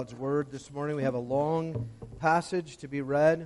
God's Word this morning. We have a long passage to be read.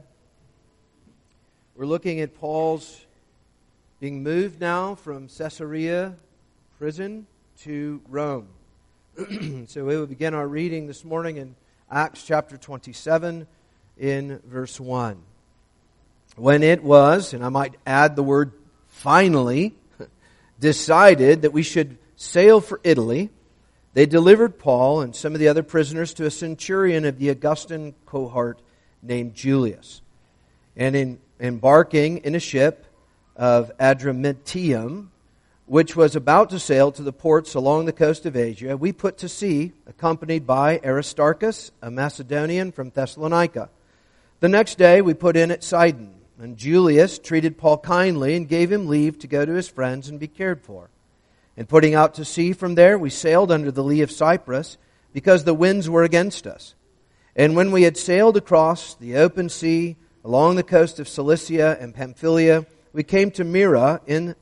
We're looking at Paul's being moved now from Caesarea prison to Rome. So we will begin our reading this morning in Acts chapter 27 in verse 1. When it was, and I might add the word finally, decided that we should sail for Italy, they delivered Paul and some of the other prisoners to a centurion of the Augustan cohort named Julius. And in embarking in a ship of Adramyttium, which was about to sail to the ports along the coast of Asia, we put to sea, accompanied by Aristarchus, a Macedonian from Thessalonica. The next day we put in at Sidon, and Julius treated Paul kindly and gave him leave to go to his friends and be cared for. And putting out to sea from there, we sailed under the lee of Cyprus, because the winds were against us. And when we had sailed across the open sea, along the coast of Cilicia and Pamphylia, we came to Myra in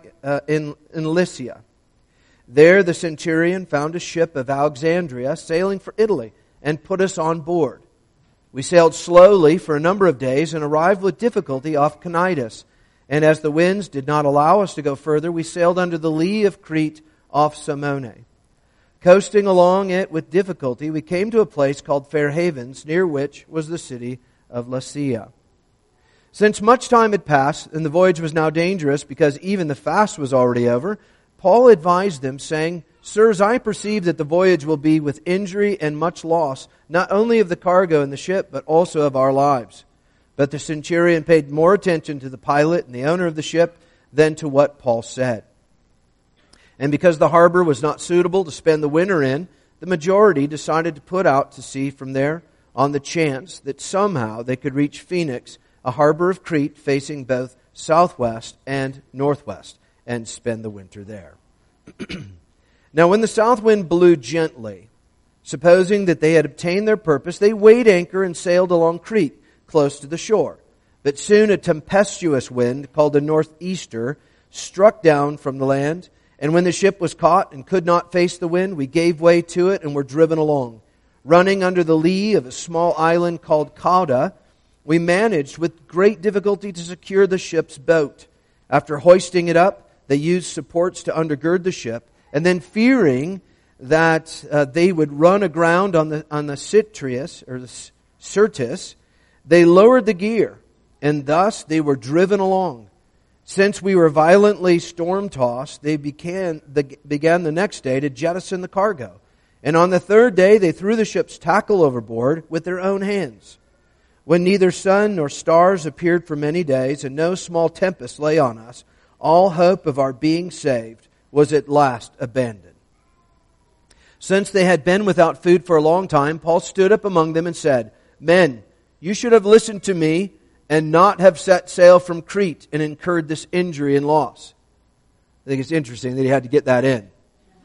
Lycia. There the centurion found a ship of Alexandria sailing for Italy, and put us on board. We sailed slowly for a number of days, and arrived with difficulty off Cnidus. And as the winds did not allow us to go further, we sailed under the lee of Crete off Salmone. Coasting along it with difficulty, we came to a place called Fair Havens, near which was the city of Lasea. Since much time had passed, and the voyage was now dangerous, because even the fast was already over, Paul advised them, saying, "Sirs, I perceive that the voyage will be with injury and much loss, not only of the cargo in the ship, but also of our lives." But the centurion paid more attention to the pilot and the owner of the ship than to what Paul said. And because the harbor was not suitable to spend the winter in, the majority decided to put out to sea from there on the chance that somehow they could reach Phoenix, a harbor of Crete facing both southwest and northwest, and spend the winter there. Now when the south wind blew gently, supposing that they had obtained their purpose, they weighed anchor and sailed along Crete, close to the shore. But soon a tempestuous wind, called a northeaster, struck down from the land. And when the ship was caught and could not face the wind, we gave way to it and were driven along. Running under the lee of a small island called Cauda, we managed with great difficulty to secure the ship's boat. After hoisting it up, they used supports to undergird the ship, and then fearing that they would run aground on the Syrtis, or the Syrtis, they lowered the gear, and thus they were driven along. Since we were violently storm-tossed, they began the next day to jettison the cargo. And on the third day they threw the ship's tackle overboard with their own hands. When neither sun nor stars appeared for many days, and no small tempest lay on us, all hope of our being saved was at last abandoned. Since they had been without food for a long time, Paul stood up among them and said, "Men, you should have listened to me and not have set sail from Crete and incurred this injury and loss." I think it's interesting that he had to get that in.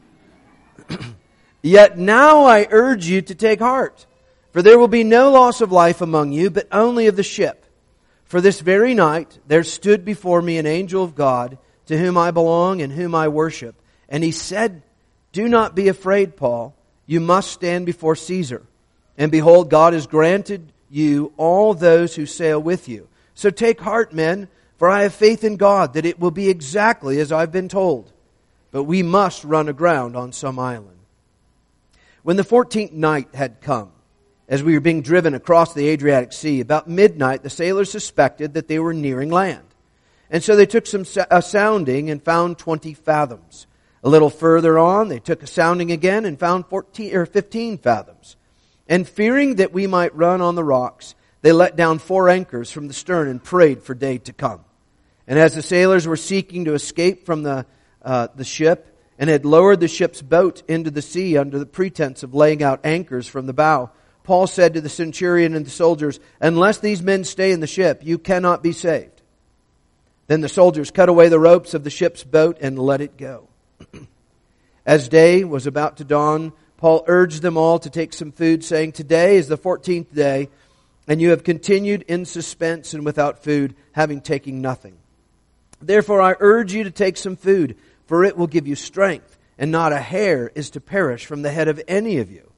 "Yet now I urge you to take heart, for there will be no loss of life among you, but only of the ship. For this very night there stood before me an angel of God, to whom I belong and whom I worship. And he said, 'Do not be afraid, Paul. You must stand before Caesar. And behold, God has granted you all those who sail with you. So take heart, men, for I have faith in God that it will be exactly as I've been told. But we must run aground on some island.' When the 14th night had come, as we were being driven across the Adriatic Sea, about midnight the sailors suspected that they were nearing land. And so they took a sounding and found 20 fathoms. A little further on they took a sounding again and found 15 fathoms. And fearing that we might run on the rocks, they let down 4 anchors from the stern and prayed for day to come. And as the sailors were seeking to escape from the ship, and had lowered the ship's boat into the sea under the pretense of laying out anchors from the bow, Paul said to the centurion and the soldiers, 'Unless these men stay in the ship, you cannot be saved.' Then the soldiers cut away the ropes of the ship's boat and let it go. As day was about to dawn, Paul urged them all to take some food, saying, 'Today is the 14th day, and you have continued in suspense and without food, having taken nothing. Therefore I urge you to take some food, for it will give you strength, and not a hair is to perish from the head of any of you.'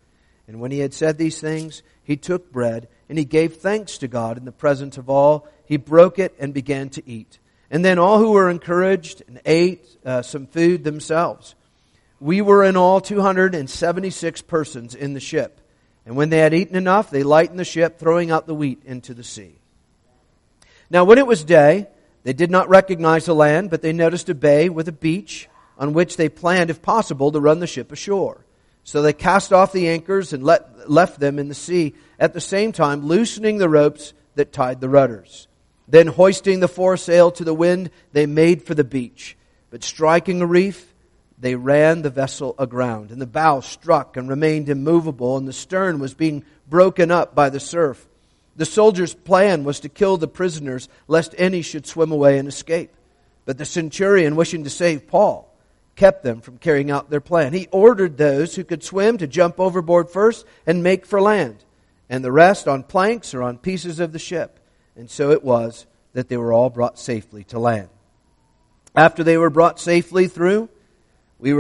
And when he had said these things, he took bread, and he gave thanks to God in the presence of all. He broke it and began to eat. And then all who were encouraged and ate some food themselves. We were in all 276 persons in the ship. And when they had eaten enough, they lightened the ship, throwing out the wheat into the sea. Now when it was day, they did not recognize the land, but they noticed a bay with a beach on which they planned, if possible, to run the ship ashore. So they cast off the anchors and left them in the sea, at the same time loosening the ropes that tied the rudders. Then hoisting the foresail to the wind, they made for the beach. But striking a reef, they ran the vessel aground. And the bow struck and remained immovable, and the stern was being broken up by the surf. The soldiers' plan was to kill the prisoners, lest any should swim away and escape. But the centurion, wishing to save Paul, kept them from carrying out their plan. He ordered those who could swim to jump overboard first and make for land, and the rest on planks or on pieces of the ship. And so it was that they were all brought safely to land. After they were brought safely through, we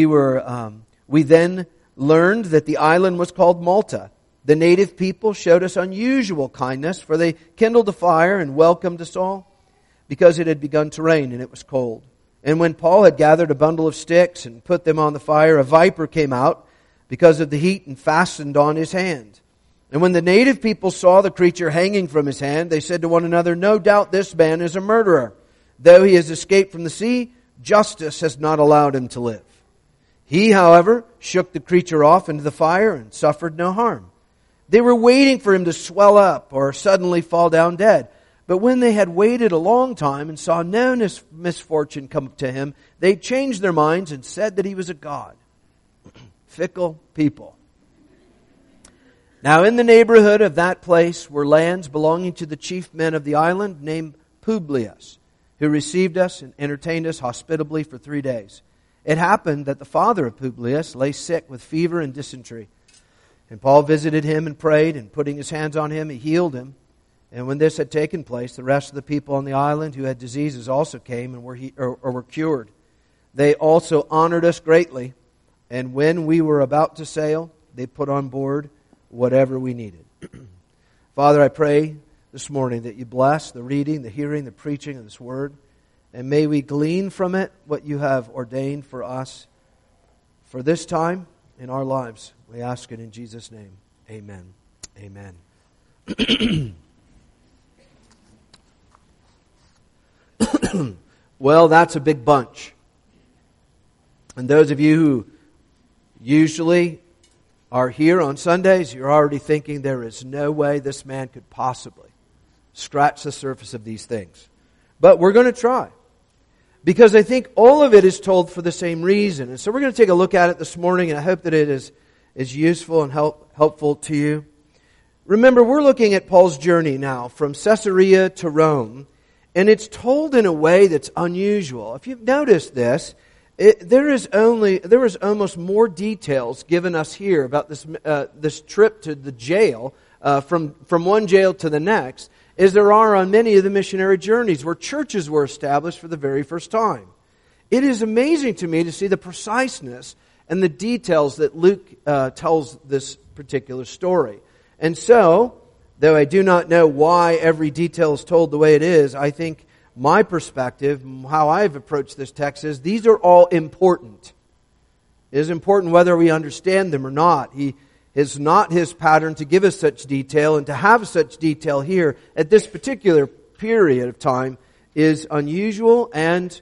then learned that the island was called Malta. The native people showed us unusual kindness, for they kindled a fire and welcomed us all, because it had begun to rain and it was cold. And when Paul had gathered a bundle of sticks and put them on the fire, a viper came out because of the heat and fastened on his hand. And when the native people saw the creature hanging from his hand, they said to one another, "No doubt this man is a murderer. Though he has escaped from the sea, justice has not allowed him to live." He, however, shook the creature off into the fire and suffered no harm. They were waiting for him to swell up or suddenly fall down dead. But when they had waited a long time and saw no misfortune come to him, they changed their minds and said that he was a god. Fickle people. Now in the neighborhood of that place were lands belonging to the chief men of the island, named Publius, who received us and entertained us hospitably for 3 days. It happened that the father of Publius lay sick with fever and dysentery. And Paul visited him and prayed, and putting his hands on him, he healed him. And when this had taken place, the rest of the people on the island who had diseases also came and were cured. They also honored us greatly. And when we were about to sail, they put on board whatever we needed. Father, I pray this morning that you bless the reading, the hearing, the preaching of this word. And may we glean from it what you have ordained for us for this time in our lives. We ask it in Jesus' name. Amen. Amen. Well, that's a big bunch. And those of you who usually are here on Sundays, you're already thinking there is no way this man could possibly scratch the surface of these things. But we're going to try. Because I think all of it is told for the same reason. And so we're going to take a look at it this morning, and I hope that it is useful and helpful to you. Remember, we're looking at Paul's journey now from Caesarea to Rome. And it's told in a way that's unusual. If you've noticed this, there is almost more details given us here about this trip to the jail, from one jail to the next, as there are on many of the missionary journeys where churches were established for the very first time. It is amazing to me to see the preciseness and the details that Luke tells this particular story. And so, though I do not know why every detail is told the way it is, I think my perspective, how I've approached this text is, these are all important. It is important whether we understand them or not. He is not his pattern to give us such detail, and to have such detail here at this particular period of time is unusual, and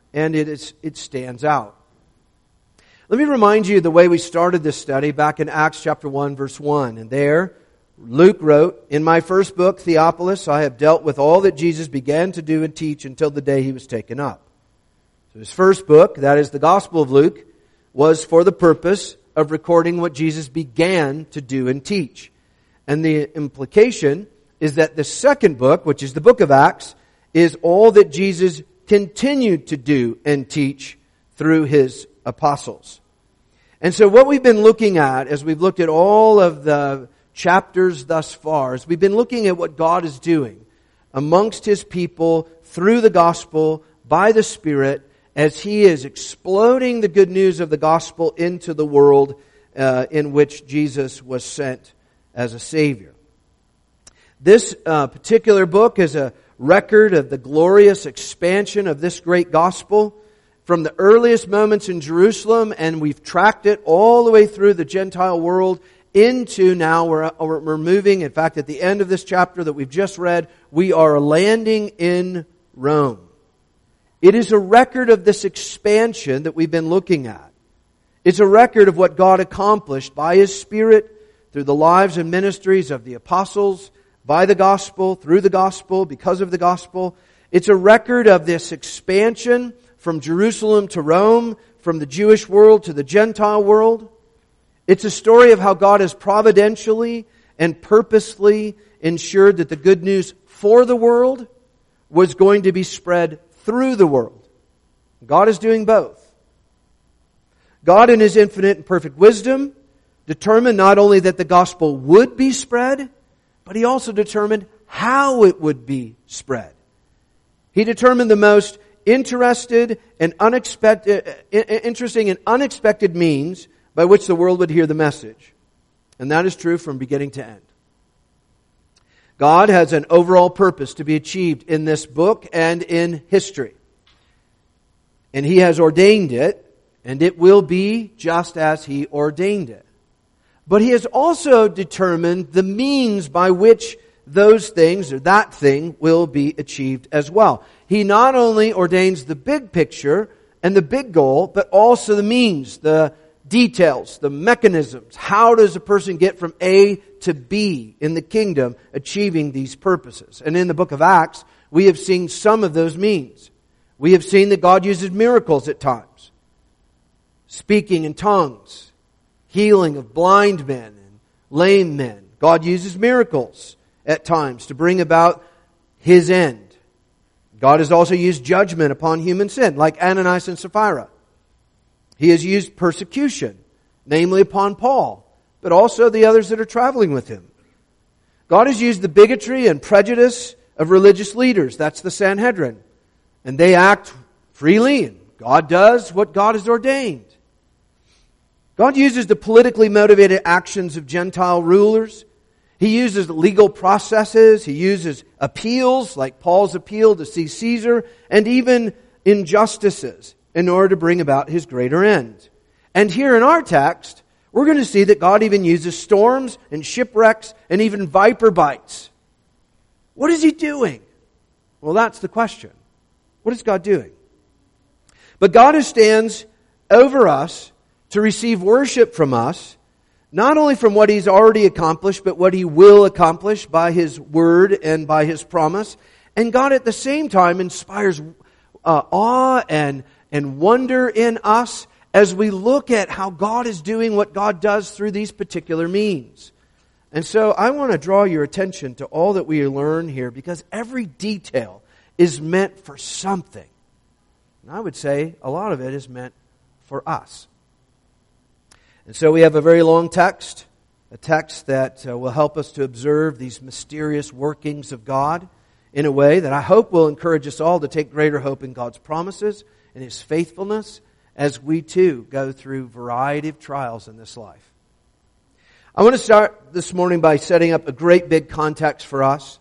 it stands out. Let me remind you of the way we started this study back in Acts chapter 1, verse 1. And there, Luke wrote, "In my first book, Theophilus, I have dealt with all that Jesus began to do and teach until the day he was taken up." So his first book, that is the Gospel of Luke, was for the purpose of recording what Jesus began to do and teach. And the implication is that the second book, which is the book of Acts, is all that Jesus continued to do and teach through his apostles. And so what we've been looking at, as we've looked at all of the chapters thus far, is we've been looking at what God is doing amongst his people through the gospel by the Spirit, as he is exploding the good news of the gospel into the world, in which Jesus was sent as a Savior. This particular book is a record of the glorious expansion of this great gospel from the earliest moments in Jerusalem, and we've tracked it all the way through the Gentile world into now we're moving. In fact, at the end of this chapter that we've just read, we are landing in Rome. It is a record of this expansion that we've been looking at. It's a record of what God accomplished by His Spirit through the lives and ministries of the apostles, by the gospel, through the gospel, because of the gospel. It's a record of this expansion from Jerusalem to Rome, from the Jewish world to the Gentile world. It's a story of how God has providentially and purposely ensured that the good news for the world was going to be spread through the world. God is doing both. God, in His infinite and perfect wisdom, determined not only that the gospel would be spread, but He also determined how it would be spread. He determined the most interesting and unexpected means by which the world would hear the message. And that is true from beginning to end. God has an overall purpose to be achieved in this book and in history. And He has ordained it, and it will be just as He ordained it. But He has also determined the means by which those things, or that thing, will be achieved as well. He not only ordains the big picture and the big goal, but also the means, the details, the mechanisms. How does a person get from A to B in the kingdom, achieving these purposes? And in the book of Acts, we have seen some of those means. We have seen that God uses miracles at times. Speaking in tongues, healing of blind men and lame men. God uses miracles at times to bring about His end. God has also used judgment upon human sin, like Ananias and Sapphira. He has used persecution, namely upon Paul, but also the others that are traveling with him. God has used the bigotry and prejudice of religious leaders. That's the Sanhedrin. And they act freely, and God does what God has ordained. God uses the politically motivated actions of Gentile rulers. He uses legal processes. He uses appeals, like Paul's appeal to see Caesar, and even injustices in order to bring about His greater end. And here in our text, we're going to see that God even uses storms and shipwrecks and even viper bites. What is He doing? Well, that's the question. What is God doing? But God stands over us to receive worship from us, not only from what He's already accomplished, but what He will accomplish by His word and by His promise. And God at the same time inspires awe and wonder in us as we look at how God is doing what God does through these particular means. And so I want to draw your attention to all that we learn here, because every detail is meant for something. And I would say a lot of it is meant for us. And so we have a very long text, a text that will help us to observe these mysterious workings of God in a way that I hope will encourage us all to take greater hope in God's promises and His faithfulness as we too go through a variety of trials in this life. I want to start this morning by setting up a great big context for us.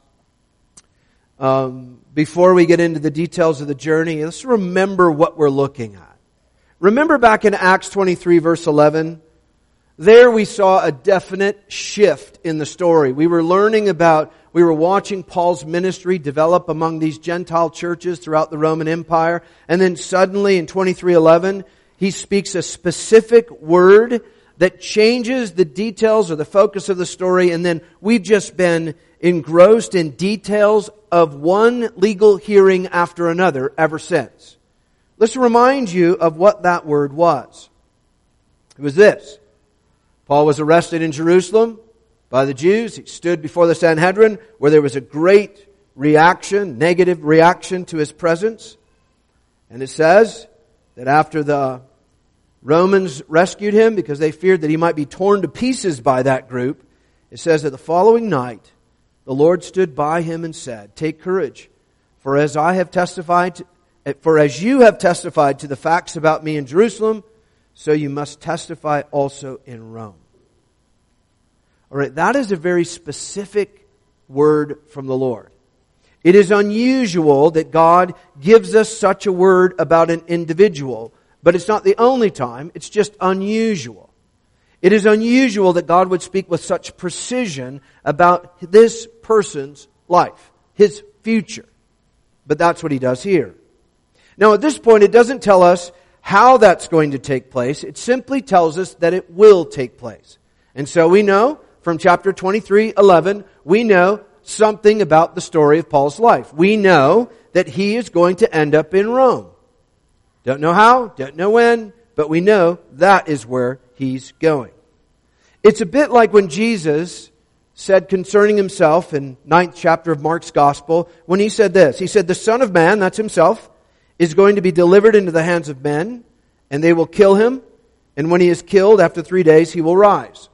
Before we get into the details of the journey, let's remember what we're looking at. Remember back in Acts 23 verse 11, there we saw a definite shift in the story. We were watching Paul's ministry develop among these Gentile churches throughout the Roman Empire. And then suddenly in 23:11, he speaks a specific word that changes the details or the focus of the story. And then we've just been engrossed in details of one legal hearing after another ever since. Let's remind you of what that word was. It was this. Paul was arrested in Jerusalem by the Jews. He stood before the Sanhedrin, where there was a great reaction, negative reaction to his presence. And it says that after the Romans rescued him because they feared that he might be torn to pieces by that group, it says that the following night the Lord stood by him and said, "Take courage, for as you have testified to the facts about me in Jerusalem, so you must testify also in Rome. All right, that is a very specific word from the Lord. It is unusual that God gives us such a word about an individual, but it's not the only time, it's just unusual. It is unusual that God would speak with such precision about this person's life, his future. But that's what he does here. Now at this point, it doesn't tell us how that's going to take place. It simply tells us that it will take place. And so we know from chapter 23:11, we know something about the story of Paul's life. We know that he is going to end up in Rome. Don't know how, don't know when, but we know that is where he's going. It's a bit like when Jesus said concerning himself in 9th chapter of Mark's Gospel, when he said this. He said, the Son of Man, that's himself, is going to be delivered into the hands of men, and they will kill him, and when he is killed, after 3 days, he will rise.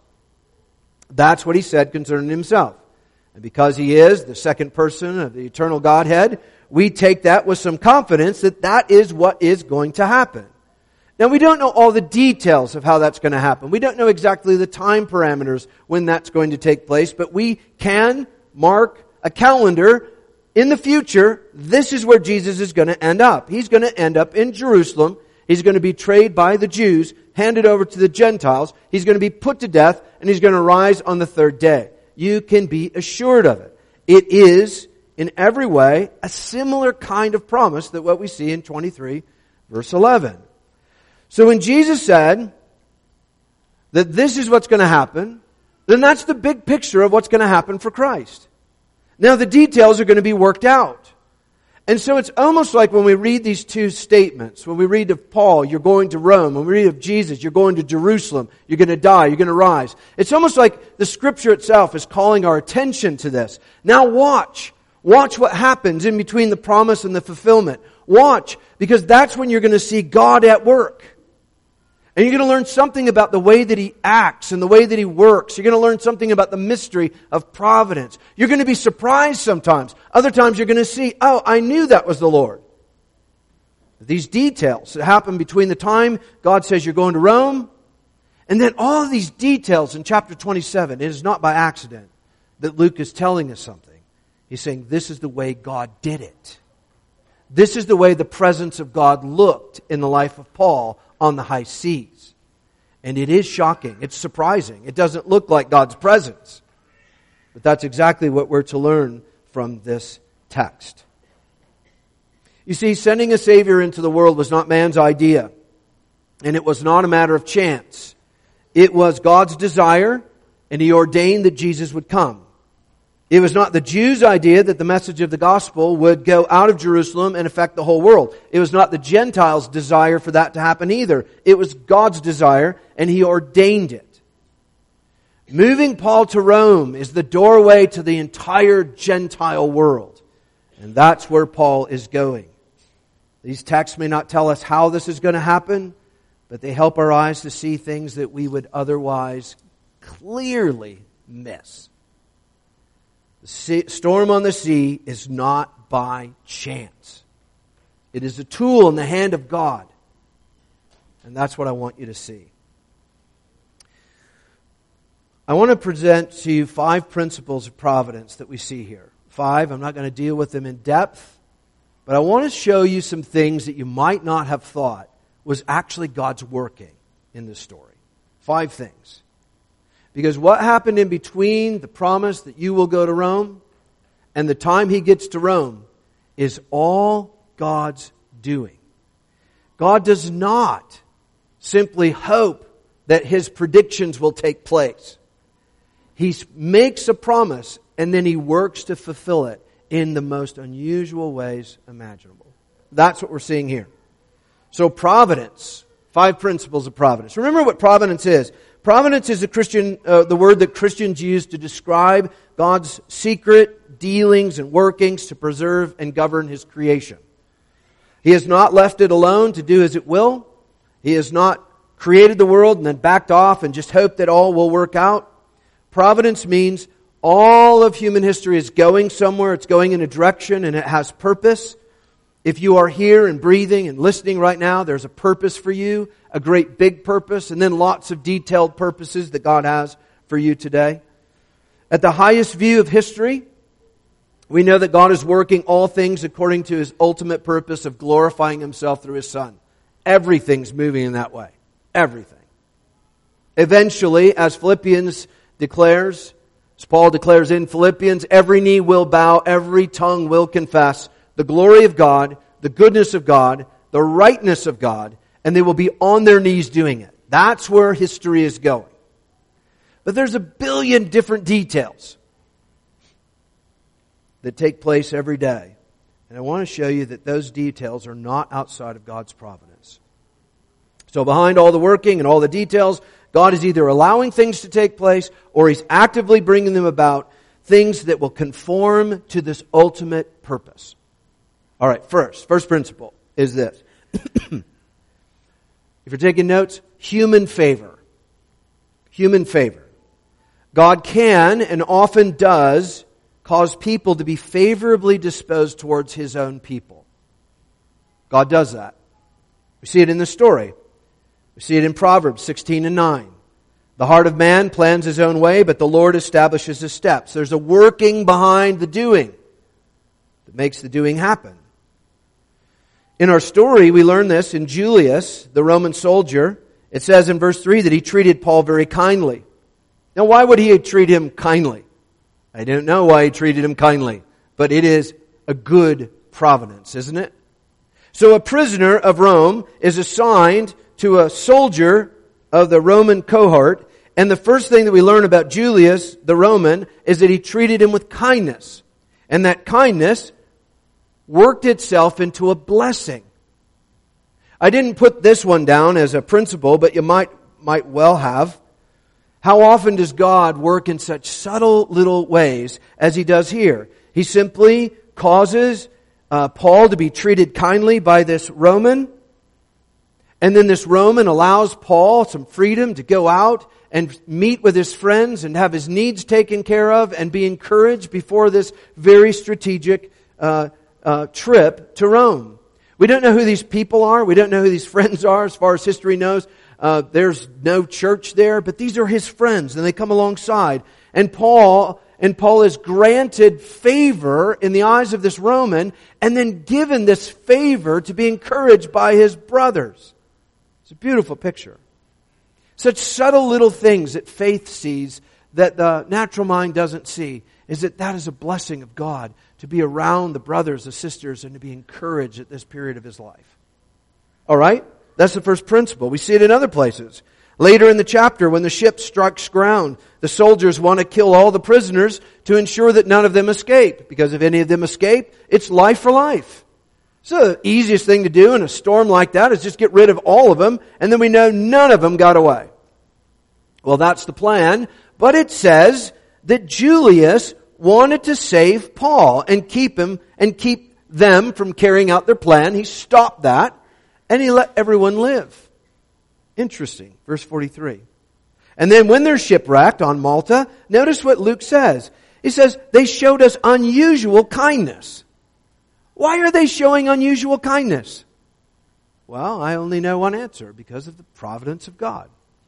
That's what he said concerning himself. And because he is the second person of the eternal Godhead, we take that with some confidence that that is what is going to happen. Now, we don't know all the details of how that's going to happen. We don't know exactly the time parameters when that's going to take place, but we can mark a calendar in the future. This is where Jesus is going to end up. He's going to end up in Jerusalem. He's going to be betrayed by the Jews, handed over to the Gentiles. He's going to be put to death, and he's going to rise on the third day. You can be assured of it. It is, in every way, a similar kind of promise that what we see in 23, verse 11. So when Jesus said that this is what's going to happen, then that's the big picture of what's going to happen for Christ. Now the details are going to be worked out. And so it's almost like when we read these two statements, when we read of Paul, you're going to Rome, when we read of Jesus, you're going to Jerusalem, you're going to die, you're going to rise. It's almost like the Scripture itself is calling our attention to this. Now watch. Watch what happens in between the promise and the fulfillment. Watch, because that's when you're going to see God at work. And you're going to learn something about the way that He acts and the way that He works. You're going to learn something about the mystery of providence. You're going to be surprised sometimes. Other times you're going to see, oh, I knew that was the Lord. These details that happen between the time God says you're going to Rome, and then all of these details in chapter 27. It is not by accident that Luke is telling us something. He's saying this is the way God did it. This is the way the presence of God looked in the life of Paul on the high seas. And it is shocking. It's surprising. It doesn't look like God's presence. But that's exactly what we're to learn from this text. You see, sending a Savior into the world was not man's idea. And it was not a matter of chance. It was God's desire, and He ordained that Jesus would come. It was not the Jews' idea that the message of the gospel would go out of Jerusalem and affect the whole world. It was not the Gentiles' desire for that to happen either. It was God's desire, and He ordained it. Moving Paul to Rome is the doorway to the entire Gentile world. And that's where Paul is going. These texts may not tell us how this is going to happen, but they help our eyes to see things that we would otherwise clearly miss. The storm on the sea is not by chance. It is a tool in the hand of God. And that's what I want you to see. I want to present to you 5 principles of providence that we see here. 5, I'm not going to deal with them in depth, but I want to show you some things that you might not have thought was actually God's working in this story. 5 things. Because what happened in between the promise that you will go to Rome and the time He gets to Rome is all God's doing. God does not simply hope that His predictions will take place. He makes a promise and then He works to fulfill it in the most unusual ways imaginable. That's what we're seeing here. So providence, 5 principles of providence. Remember what providence is. Providence is the word that Christians use to describe God's secret dealings and workings to preserve and govern His creation. He has not left it alone to do as it will. He has not created the world and then backed off and just hoped that all will work out. Providence means all of human history is going somewhere. It's going in a direction and it has purpose. If you are here and breathing and listening right now, there's a purpose for you, a great big purpose, and then lots of detailed purposes that God has for you today. At the highest view of history, we know that God is working all things according to His ultimate purpose of glorifying Himself through His Son. Everything's moving in that way. Everything. Eventually, as Philippians declares, as Paul declares in Philippians, every knee will bow, every tongue will confess the glory of God, the goodness of God, the rightness of God, and they will be on their knees doing it. That's where history is going. But there's a billion different details that take place every day. And I want to show you that those details are not outside of God's providence. So behind all the working and all the details, God is either allowing things to take place or He's actively bringing them about, things that will conform to this ultimate purpose. All right, first principle is this. If you're taking notes, human favor. Human favor. God can and often does cause people to be favorably disposed towards His own people. God does that. We see it in the story. We see it in Proverbs 16:9. The heart of man plans his own way, but the Lord establishes his steps. There's a working behind the doing that makes the doing happen. In our story, we learn this in Julius, the Roman soldier. It says in verse 3 that he treated Paul very kindly. Now, why would he treat him kindly? I don't know why he treated him kindly, but it is a good providence, isn't it? So a prisoner of Rome is assigned to a soldier of the Roman cohort, and the first thing that we learn about Julius, the Roman, is that he treated him with kindness. And that kindness worked itself into a blessing. I didn't put this one down as a principle, but you might well have. How often does God work in such subtle little ways as He does here? He simply causes Paul to be treated kindly by this Roman, and then this Roman allows Paul some freedom to go out and meet with his friends and have his needs taken care of and be encouraged before this very strategic trip to Rome. We don't know who these people are. We don't know who these friends are as far as history knows. There's no church there, but these are his friends and they come alongside. And Paul is granted favor in the eyes of this Roman and then given this favor to be encouraged by his brothers. It's a beautiful picture. Such subtle little things that faith sees that the natural mind doesn't see is that is a blessing of God to be around the brothers, the sisters, and to be encouraged at this period of his life. All right? That's the first principle. We see it in other places. Later in the chapter, when the ship strikes ground, the soldiers want to kill all the prisoners to ensure that none of them escape. Because if any of them escape, it's life for life. So the easiest thing to do in a storm like that is just get rid of all of them, and then we know none of them got away. Well, that's the plan, but it says that Julius wanted to save Paul and keep them from carrying out their plan. He stopped that, and he let everyone live. Interesting. Verse 43. And then when they're shipwrecked on Malta, notice what Luke says. He says, they showed us unusual kindness. Why are they showing unusual kindness? Well, I only know one answer, because of the providence of God.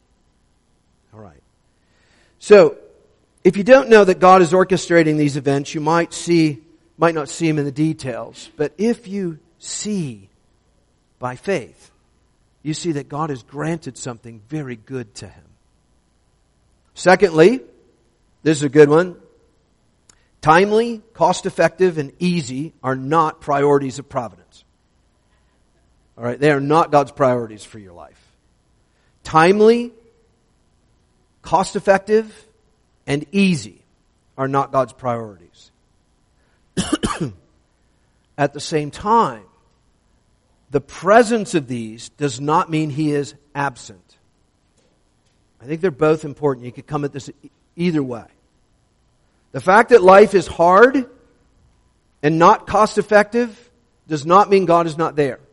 All right. So, if you don't know that God is orchestrating these events, you might not see Him in the details. But if you see by faith, you see that God has granted something very good to him. Secondly, this is a good one. Timely, cost-effective, and easy are not priorities of providence. All right, they are not God's priorities for your life. Timely, cost-effective, and easy are not God's priorities. At the same time, the presence of these does not mean He is absent. I think they're both important. You could come at this either way. The fact that life is hard and not cost-effective does not mean God is not there.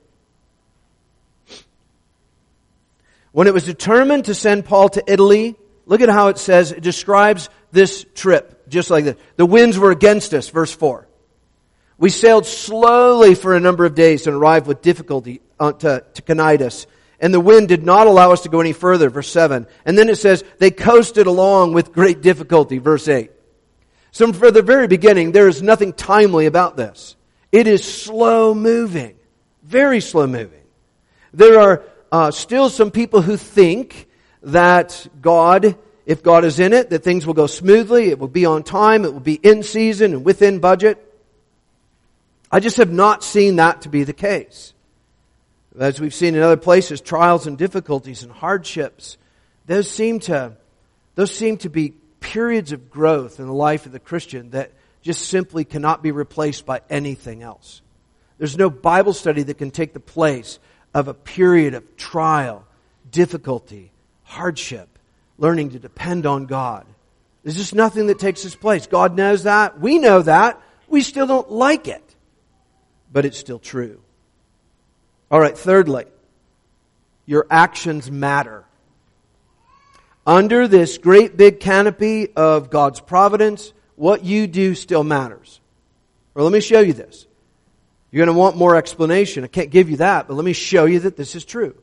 When it was determined to send Paul to Italy, look at how it says, it describes this trip, just like this. The winds were against us, verse 4. We sailed slowly for a number of days and arrived with difficulty to Cnidus. and the wind did not allow us to go any further, verse 7. And then it says, they coasted along with great difficulty, verse 8. So from the very beginning, there is nothing timely about this. It is slow moving, very slow moving. There are still some people who think that God, if God is in it, that things will go smoothly, it will be on time, it will be in season and within budget. I just have not seen that to be the case. As we've seen in other places, trials and difficulties and hardships, those seem to be periods of growth in the life of the Christian that just simply cannot be replaced by anything else. There's no Bible study that can take the place of a period of trial, difficulty, hardship, learning to depend on God. There's just nothing that takes its place. God knows that. We know that. We still don't like it. But it's still true. All right, thirdly, your actions matter. Under this great big canopy of God's providence, what you do still matters. Well, let me show you this. You're going to want more explanation. I can't give you that, but let me show you that this is true.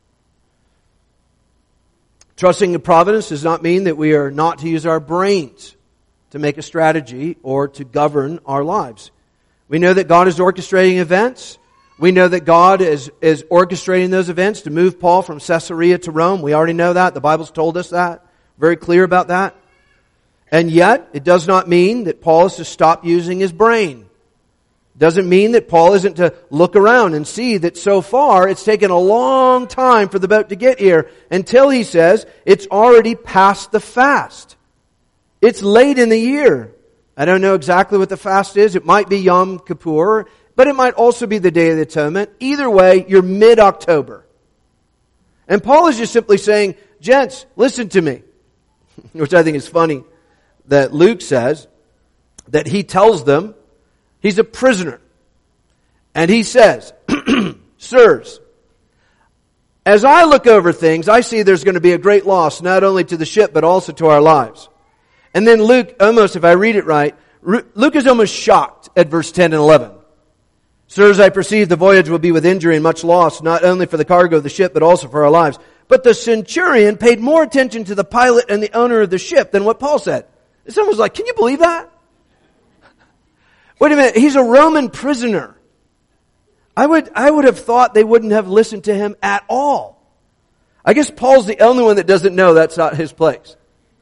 Trusting in providence does not mean that we are not to use our brains to make a strategy or to govern our lives. We know that God is orchestrating events. We know that God is orchestrating those events to move Paul from Caesarea to Rome. We already know that. The Bible's told us that. Very clear about that. And yet, it does not mean that Paul is to stop using his brain. It doesn't mean that Paul isn't to look around and see that so far it's taken a long time for the boat to get here until he says it's already past the fast. It's late in the year. I don't know exactly what the fast is. It might be Yom Kippur, but it might also be the Day of the Atonement. Either way, you're mid-October. And Paul is just simply saying, gents, listen to me. Which I think is funny that Luke says that he tells them he's a prisoner. And he says, sirs, as I look over things, I see there's going to be a great loss, not only to the ship, but also to our lives. And then Luke, almost, if I read it right, Luke is almost shocked at verse 10 and 11. Sirs, I perceive the voyage will be with injury and much loss, not only for the cargo of the ship, but also for our lives. But the centurion paid more attention to the pilot and the owner of the ship than what Paul said. Someone was like, can you believe that? Wait a minute, he's a Roman prisoner. I would have thought they wouldn't have listened to him at all. I guess Paul's the only one that doesn't know that's not his place.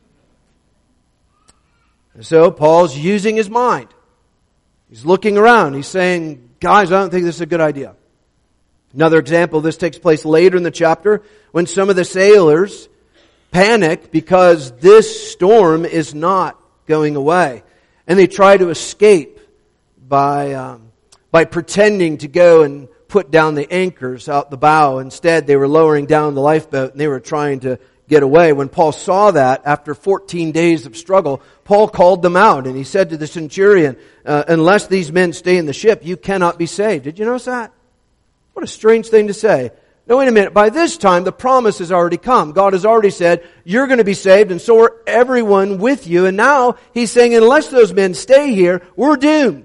And so Paul's using his mind. He's looking around. He's saying, guys, I don't think this is a good idea. Another example of this takes place later in the chapter when some of the sailors panic because this storm is not going away. And they try to escape by pretending to go and put down the anchors out the bow. Instead, they were lowering down the lifeboat and they were trying to get away. When Paul saw that, after 14 days of struggle, Paul called them out and he said to the centurion, unless these men stay in the ship, you cannot be saved. Did you notice that? What a strange thing to say. No, wait a minute. By this time, the promise has already come. God has already said, you're going to be saved, and so are everyone with you. And now he's saying, unless those men stay here, we're doomed.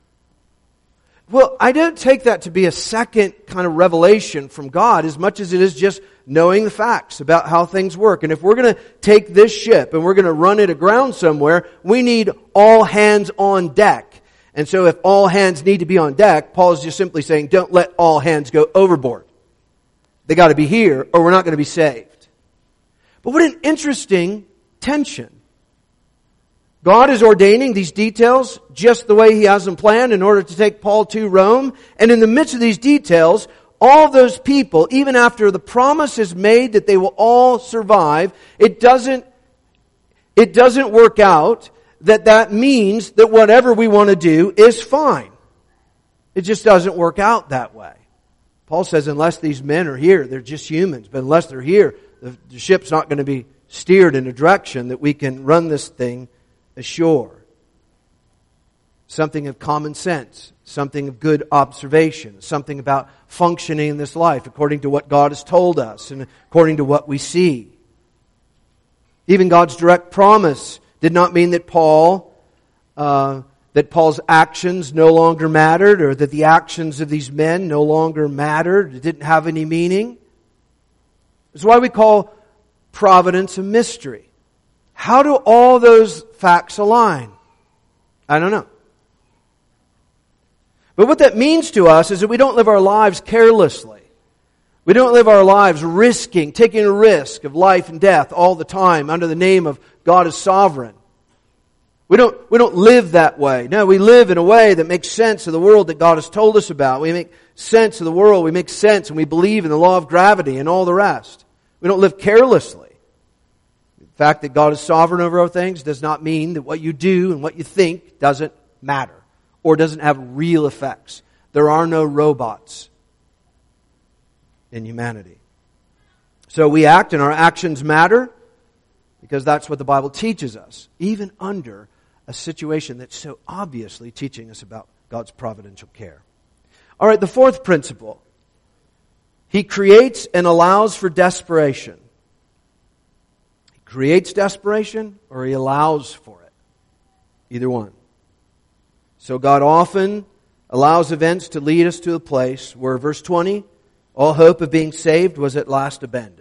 Well, I don't take that to be a second kind of revelation from God as much as it is just knowing the facts about how things work. And if we're going to take this ship and we're going to run it aground somewhere, we need all hands on deck. And so if all hands need to be on deck, Paul is just simply saying, don't let all hands go overboard. They got to be here or we're not going to be saved. But what an interesting tension. God is ordaining these details just the way He has them planned in order to take Paul to Rome. And in the midst of these details, all those people, even after the promise is made that they will all survive, it doesn't work out that means that whatever we want to do is fine. It just doesn't work out that way. Paul says unless these men are here, they're just humans. But unless they're here, the ship's not going to be steered in a direction that we can run this thing ashore. Something of common sense, something of good observation, something about functioning in this life according to what God has told us and according to what we see. Even God's direct promise did not mean that Paul's actions no longer mattered or that the actions of these men no longer mattered. It didn't have any meaning. It's why we call providence a mystery. How do all those facts align? I don't know. But what that means to us is that we don't live our lives carelessly. We don't live our lives taking a risk of life and death all the time under the name of God is sovereign. We don't live that way. No, we live in a way that makes sense of the world that God has told us about. We make sense of the world. We make sense and we believe in the law of gravity and all the rest. We don't live carelessly. The fact that God is sovereign over all things does not mean that what you do and what you think doesn't matter or doesn't have real effects. There are no robots in humanity. So we act and our actions matter because that's what the Bible teaches us, even under a situation that's so obviously teaching us about God's providential care. All right, the fourth principle. He creates and allows for desperation. He creates desperation or He allows for it. Either one. So God often allows events to lead us to a place where, verse 20, all hope of being saved was at last abandoned.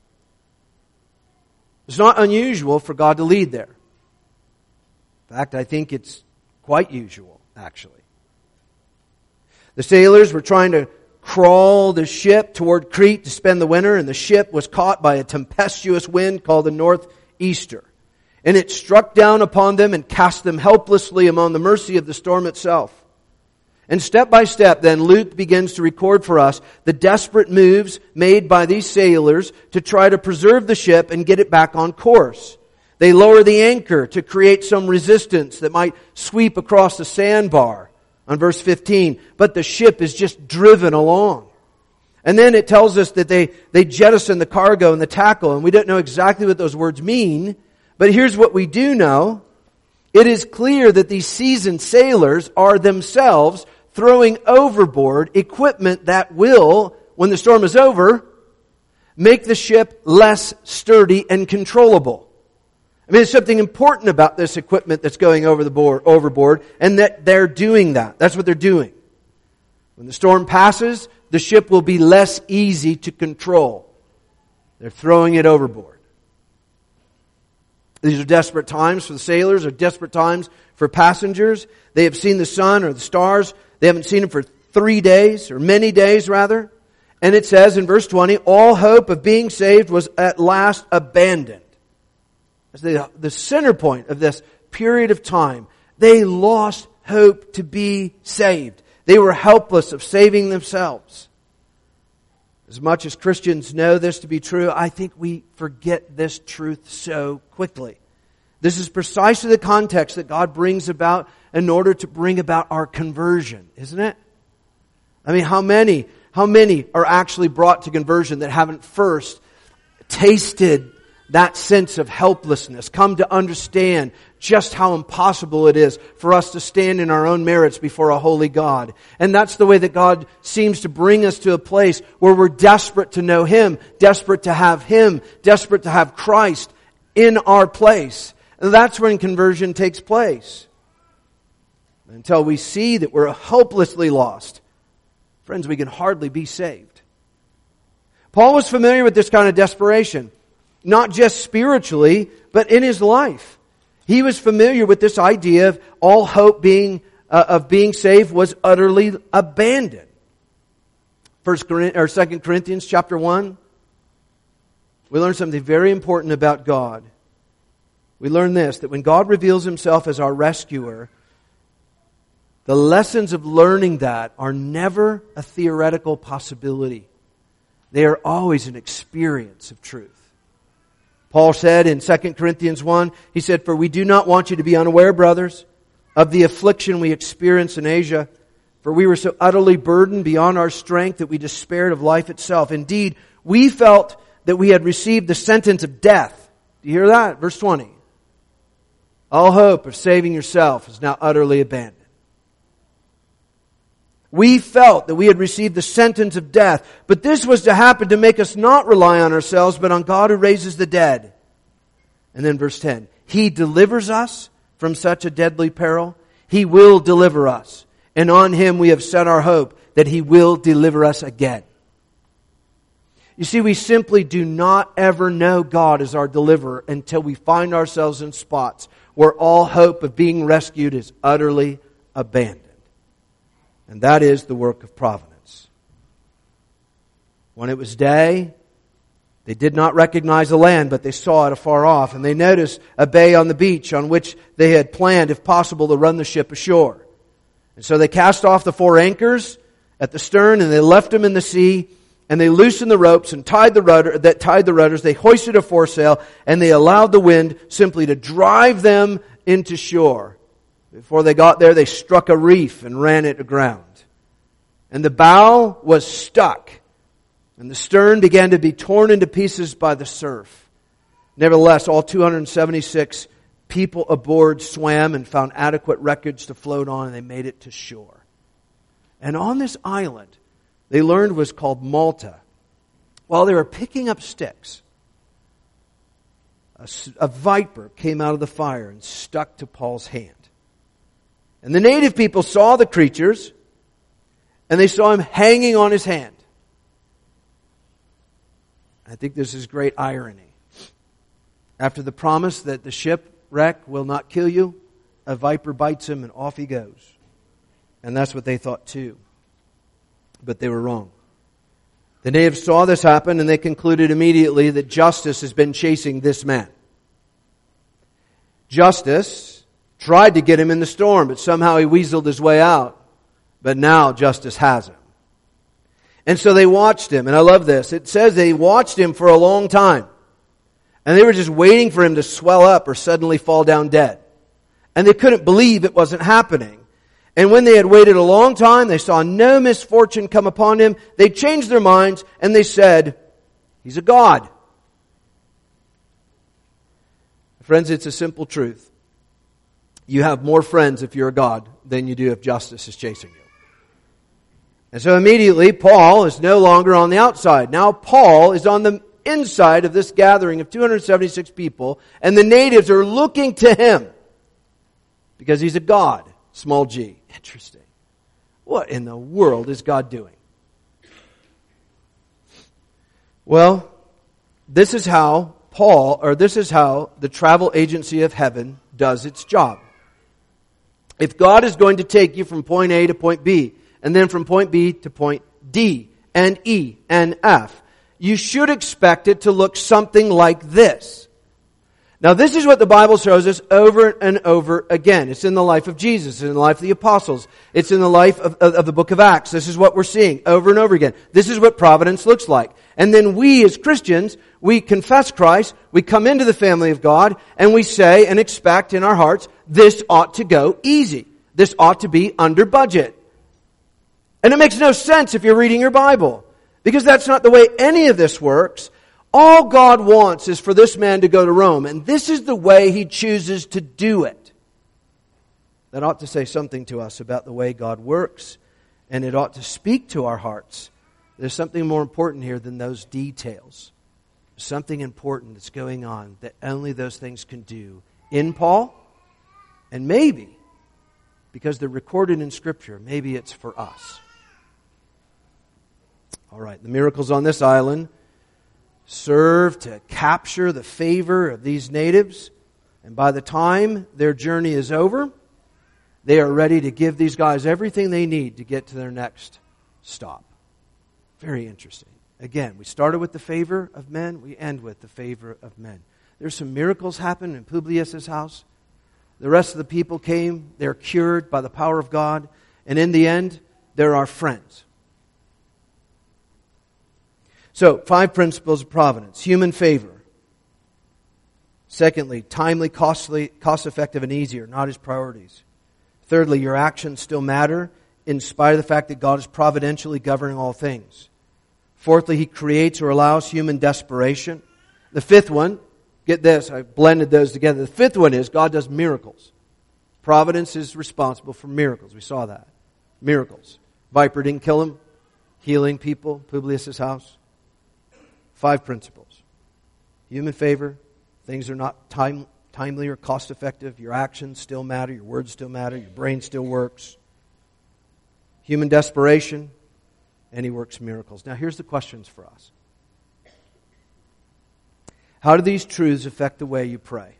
It's not unusual for God to lead there. In fact, I think it's quite usual, actually. The sailors were trying to crawl the ship toward Crete to spend the winter, and the ship was caught by a tempestuous wind called the northeaster. And it struck down upon them and cast them helplessly among the mercy of the storm itself. And step by step, then, Luke begins to record for us the desperate moves made by these sailors to try to preserve the ship and get it back on course. They lower the anchor to create some resistance that might sweep across the sandbar on verse 15. But the ship is just driven along. And then it tells us that they jettison the cargo and the tackle. And we don't know exactly what those words mean. But here's what we do know. It is clear that these seasoned sailors are themselves throwing overboard equipment that will, when the storm is over, make the ship less sturdy and controllable. I mean, there's something important about this equipment that's going overboard, and that they're doing that. That's what they're doing. When the storm passes, the ship will be less easy to control. They're throwing it overboard. These are desperate times for the sailors, or desperate times for passengers. They have seen the sun or the stars. They haven't seen them for 3 days, or many days rather. And it says in verse 20, all hope of being saved was at last abandoned. That's the center point of this period of time. They lost hope to be saved. They were helpless of saving themselves. As much as Christians know this to be true, I think we forget this truth so quickly. This is precisely the context that God brings about in order to bring about our conversion, isn't it? I mean, how many are actually brought to conversion that haven't first tasted that sense of helplessness, come to understand just how impossible it is for us to stand in our own merits before a holy God. And that's the way that God seems to bring us to a place where we're desperate to know Him, desperate to have Christ in our place. And that's when conversion takes place. Until we see that we're hopelessly lost, friends, we can hardly be saved. Paul was familiar with this kind of desperation. Not just spiritually, but in his life. He was familiar with this idea of all hope of being saved was utterly abandoned. 2 Corinthians chapter 1, we learn something very important about God. We learn this, that when God reveals Himself as our rescuer, the lessons of learning that are never a theoretical possibility. They are always an experience of truth. Paul said in 2 Corinthians 1, he said, for we do not want you to be unaware, brothers, of the affliction we experienced in Asia, for we were so utterly burdened beyond our strength that we despaired of life itself. Indeed, we felt that we had received the sentence of death. Do you hear that? Verse 20. All hope of saving yourself is now utterly abandoned. We felt that we had received the sentence of death. But this was to happen to make us not rely on ourselves, but on God who raises the dead. And then verse 10. He delivers us from such a deadly peril. He will deliver us. And on Him we have set our hope that He will deliver us again. You see, we simply do not ever know God as our deliverer until we find ourselves in spots where all hope of being rescued is utterly abandoned. And that is the work of providence. When it was day, they did not recognize the land, but they saw it afar off. And they noticed a bay on the beach on which they had planned, if possible, to run the ship ashore. And so they cast off the 4 anchors at the stern, and they left them in the sea, and they loosened the ropes and tied the rudders. They hoisted a foresail, and they allowed the wind simply to drive them into shore. Before they got there, they struck a reef and ran it aground. And the bow was stuck, and the stern began to be torn into pieces by the surf. Nevertheless, all 276 people aboard swam and found adequate wreckage to float on, and they made it to shore. And on this island, they learned was called Malta. While they were picking up sticks, a viper came out of the fire and stuck to Paul's hand. And the native people saw the creatures, and they saw him hanging on his hand. I think this is great irony. After the promise that the shipwreck will not kill you, a viper bites him and off he goes. And that's what they thought too. But they were wrong. The natives saw this happen, and they concluded immediately that Justus has been chasing this man. Justus tried to get him in the storm, but somehow he weaseled his way out. But now Justus has him. And so they watched him, and I love this. It says they watched him for a long time. And they were just waiting for him to swell up or suddenly fall down dead. And they couldn't believe it wasn't happening. And when they had waited a long time, they saw no misfortune come upon him. They changed their minds, and they said, he's a god. Friends, it's a simple truth. You have more friends if you're a god than you do if Justus is chasing you. And so immediately, Paul is no longer on the outside. Now Paul is on the inside of this gathering of 276 people, and the natives are looking to him because he's a god, small g. Interesting. What in the world is God doing? Well, this is how the travel agency of heaven does its job. If God is going to take you from point A to point B, and then from point B to point D, and E, and F, you should expect it to look something like this. Now, this is what the Bible shows us over and over again. It's in the life of Jesus. It's in the life of the apostles. It's in the life of the book of Acts. This is what we're seeing over and over again. This is what providence looks like. And then we as Christians, we confess Christ, we come into the family of God, and we say and expect in our hearts, this ought to go easy. This ought to be under budget. And it makes no sense if you're reading your Bible, because that's not the way any of this works. All God wants is for this man to go to Rome, and this is the way He chooses to do it. That ought to say something to us about the way God works, and it ought to speak to our hearts. There's something more important here than those details. There's something important that's going on that only those things can do in Paul, and maybe, because they're recorded in Scripture, maybe it's for us. All right, the miracles on this island serve to capture the favor of these natives. And by the time their journey is over, they are ready to give these guys everything they need to get to their next stop. Very interesting. Again, we started with the favor of men. We end with the favor of men. There's some miracles happen in Publius' house. The rest of the people came. They're cured by the power of God. And in the end, they're our friends. So, 5 principles of providence. Human favor. Secondly, timely, costly, cost-effective, and easier, not His priorities. Thirdly, your actions still matter in spite of the fact that God is providentially governing all things. Fourthly, He creates or allows human desperation. The fifth one, get this, I blended those together. The fifth one is God does miracles. Providence is responsible for miracles. We saw that. Miracles. Viper didn't kill him. Healing people, Publius' house. 5 principles. Human favor. Things are not timely or cost effective. Your actions still matter. Your words still matter. Your brain still works. Human desperation. And He works miracles. Now here's the questions for us. How do these truths affect the way you pray?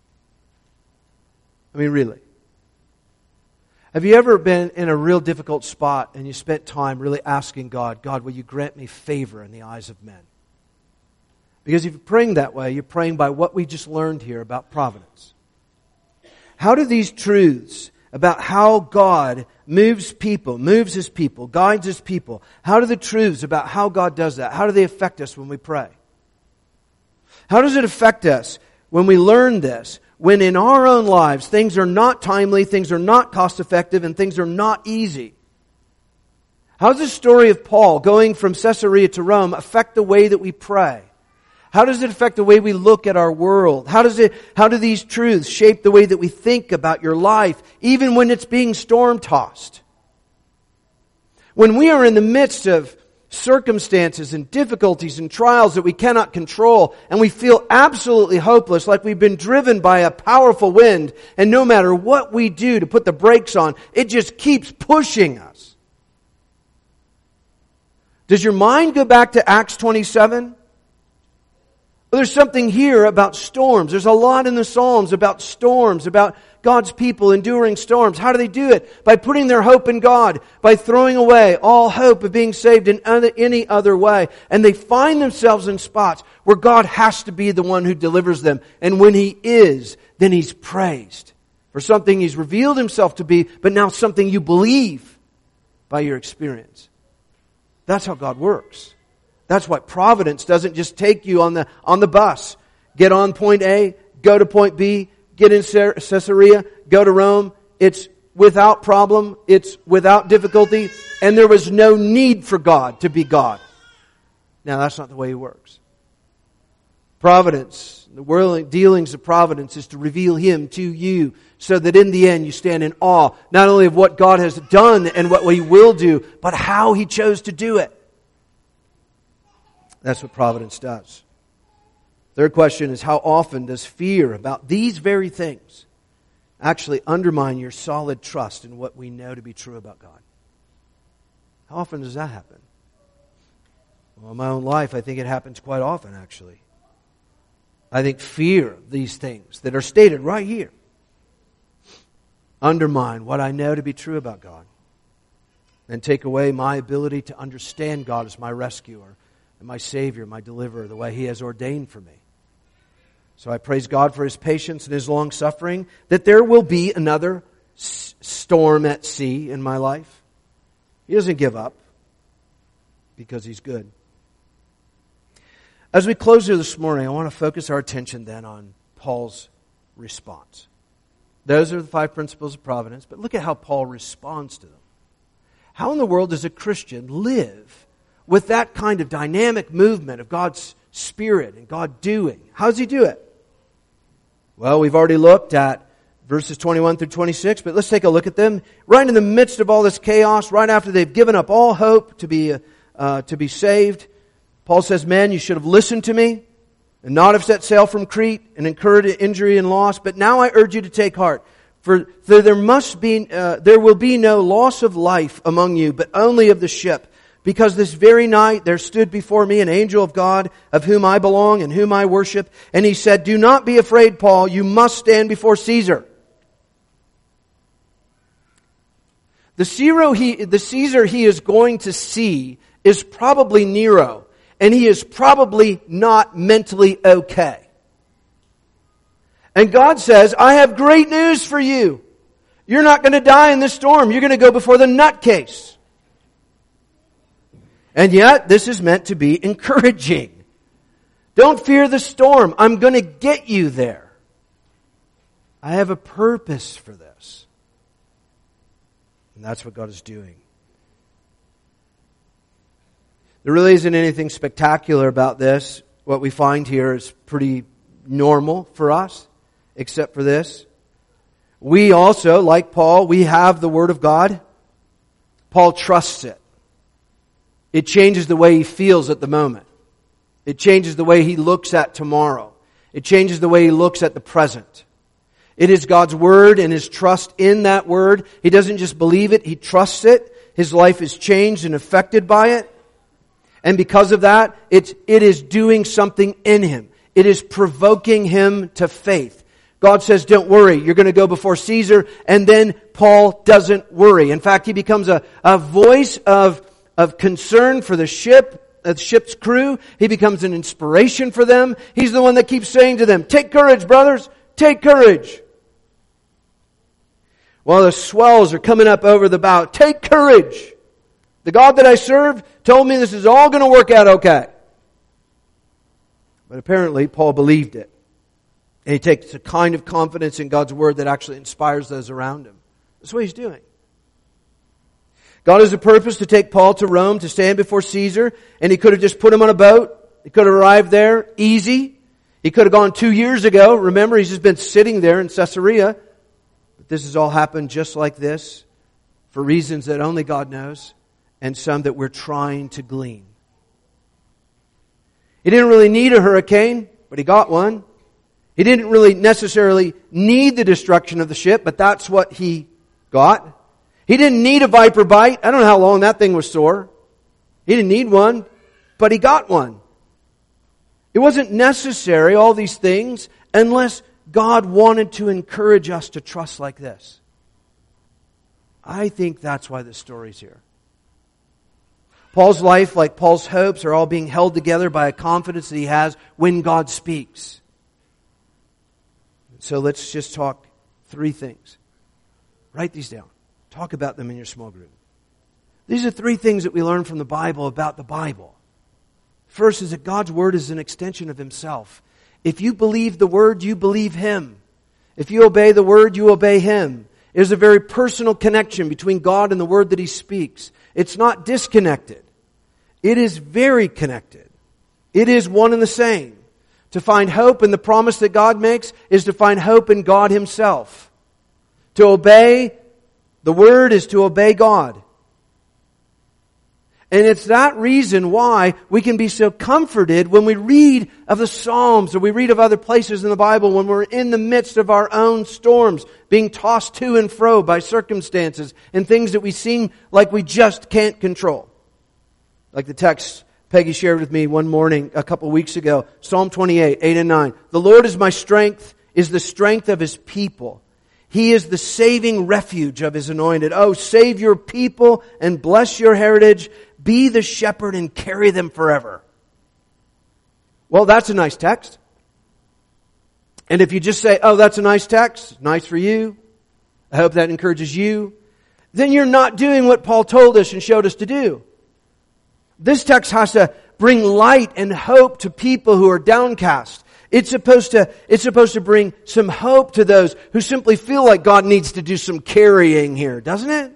I mean, really. Have you ever been in a real difficult spot and you spent time really asking God, God, will you grant me favor in the eyes of men? Because if you're praying that way, you're praying by what we just learned here about providence. How do these truths about how God moves His people, guides His people, how do the truths about how God does that, how do they affect us when we pray? How does it affect us when we learn this? When in our own lives things are not timely, things are not cost effective, and things are not easy. How does the story of Paul going from Caesarea to Rome affect the way that we pray? How does it affect the way we look at our world? How do these truths shape the way that we think about your life, even when it's being storm-tossed? When we are in the midst of circumstances and difficulties and trials that we cannot control, and we feel absolutely hopeless, like we've been driven by a powerful wind, and no matter what we do to put the brakes on, it just keeps pushing us. Does your mind go back to Acts 27? Well, there's something here about storms. There's a lot in the Psalms about storms, about God's people enduring storms. How do they do it? By putting their hope in God, by throwing away all hope of being saved in any other way. And they find themselves in spots where God has to be the one who delivers them. And when He is, then He's praised for something He's revealed Himself to be, but now something you believe by your experience. That's how God works. That's why providence doesn't just take you on the bus. Get on point A, go to point B, get in Caesarea, go to Rome. It's without problem, it's without difficulty, and there was no need for God to be God. Now, that's not the way He works. Providence, the world dealings of providence is to reveal Him to you so that in the end you stand in awe, not only of what God has done and what He will do, but how He chose to do it. That's what providence does. Third question is, how often does fear about these very things actually undermine your solid trust in what we know to be true about God? How often does that happen? Well, in my own life, I think it happens quite often, actually. I think fear of these things that are stated right here undermine what I know to be true about God and take away my ability to understand God as my rescuer and my Savior, my deliverer, the way He has ordained for me. So I praise God for His patience and His long-suffering, that there will be another storm at sea in my life. He doesn't give up because He's good. As we close here this morning, I want to focus our attention then on Paul's response. Those are the 5 principles of providence, but look at how Paul responds to them. How in the world does a Christian live with that kind of dynamic movement of God's Spirit and God doing? How does he do it? Well, we've already looked at verses 21 through 26, but let's take a look at them. Right in the midst of all this chaos, right after they've given up all hope to be saved, Paul says, "Men, you should have listened to me and not have set sail from Crete and incurred injury and loss. But now I urge you to take heart, for there will be no loss of life among you, but only of the ship. Because this very night there stood before me an angel of God, of whom I belong and whom I worship. And he said, 'Do not be afraid, Paul. You must stand before Caesar.'" The Caesar he is going to see is probably Nero. And he is probably not mentally okay. And God says, "I have great news for you. You're not going to die in this storm. You're going to go before the nutcase." And yet, this is meant to be encouraging. Don't fear the storm. I'm going to get you there. I have a purpose for this. And that's what God is doing. There really isn't anything spectacular about this. What we find here is pretty normal for us, except for this. We also, like Paul, we have the Word of God. Paul trusts it. It changes the way he feels at the moment. It changes the way he looks at tomorrow. It changes the way he looks at the present. It is God's Word and his trust in that Word. He doesn't just believe it, he trusts it. His life is changed and affected by it. And because of that, it is doing something in him. It is provoking him to faith. God says, don't worry, you're going to go before Caesar, and then Paul doesn't worry. In fact, he becomes a voice of concern for the ship's crew. He becomes an inspiration for them. He's the one that keeps saying to them, take courage, brothers, take courage. While the swells are coming up over the bow, take courage. The God that I serve told me this is all going to work out okay. But apparently, Paul believed it. And he takes a kind of confidence in God's Word that actually inspires those around him. That's what he's doing. God has a purpose to take Paul to Rome to stand before Caesar, and he could have just put him on a boat. He could have arrived there easy. He could have gone 2 years ago. Remember, he's just been sitting there in Caesarea. But this has all happened just like this for reasons that only God knows, and some that we're trying to glean. He didn't really need a hurricane, but he got one. He didn't really necessarily need the destruction of the ship, but that's what he got. He didn't need a viper bite. I don't know how long that thing was sore. He didn't need one, but he got one. It wasn't necessary, all these things, unless God wanted to encourage us to trust like this. I think that's why this story's here. Paul's life, like Paul's hopes, are all being held together by a confidence that he has when God speaks. So let's just talk 3 things. Write these down. Talk about them in your small group. These are 3 things that we learn from the Bible about the Bible. First is that God's Word is an extension of Himself. If you believe the Word, you believe Him. If you obey the Word, you obey Him. There's a very personal connection between God and the Word that He speaks. It's not disconnected. It is very connected. It is one and the same. To find hope in the promise that God makes is to find hope in God Himself. To obey the Word is to obey God. And it's that reason why we can be so comforted when we read of the Psalms or we read of other places in the Bible when we're in the midst of our own storms, being tossed to and fro by circumstances and things that we seem like we just can't control. Like the text Peggy shared with me one morning a couple weeks ago, Psalm 28, 8 and 9. The Lord is my strength, is the strength of His people. He is the saving refuge of His anointed. Oh, save your people and bless your heritage. Be the shepherd and carry them forever. Well, that's a nice text. And if you just say, oh, that's a nice text, nice for you, I hope that encourages you, then you're not doing what Paul told us and showed us to do. This text has to bring light and hope to people who are downcast. It's supposed to bring some hope to those who simply feel like God needs to do some carrying here, doesn't it?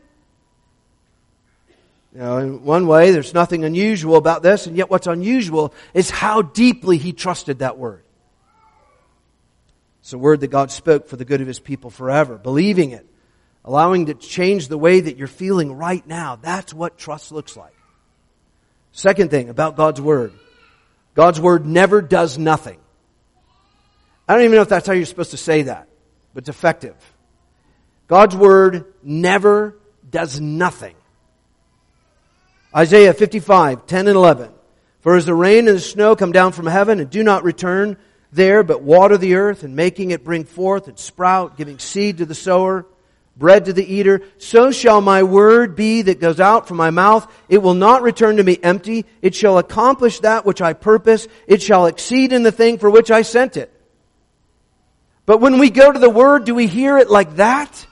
You know, in one way, there's nothing unusual about this, and yet what's unusual is how deeply he trusted that word. It's a word that God spoke for the good of His people forever. Believing it, allowing it to change the way that you're feeling right now. That's what trust looks like. Second thing about God's Word. God's Word never does nothing. I don't even know if that's how you're supposed to say that, but it's effective. God's Word never does nothing. Isaiah 55, 10 and 11. For as the rain and the snow come down from heaven and do not return there, but water the earth and making it bring forth and sprout, giving seed to the sower, bread to the eater, so shall my word be that goes out from my mouth. It will not return to me empty. It shall accomplish that which I purpose. It shall exceed in the thing for which I sent it. But when we go to the Word, do we hear it like that?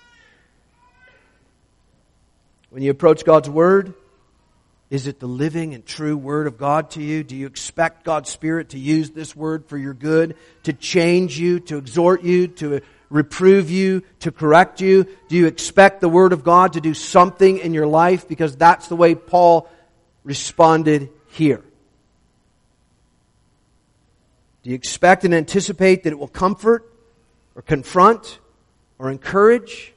When you approach God's Word, is it the living and true Word of God to you? Do you expect God's Spirit to use this Word for your good, to change you, to exhort you, to reprove you, to correct you? Do you expect the Word of God to do something in your life? Because that's the way Paul responded here. Do you expect and anticipate that it will comfort or confront or encourage?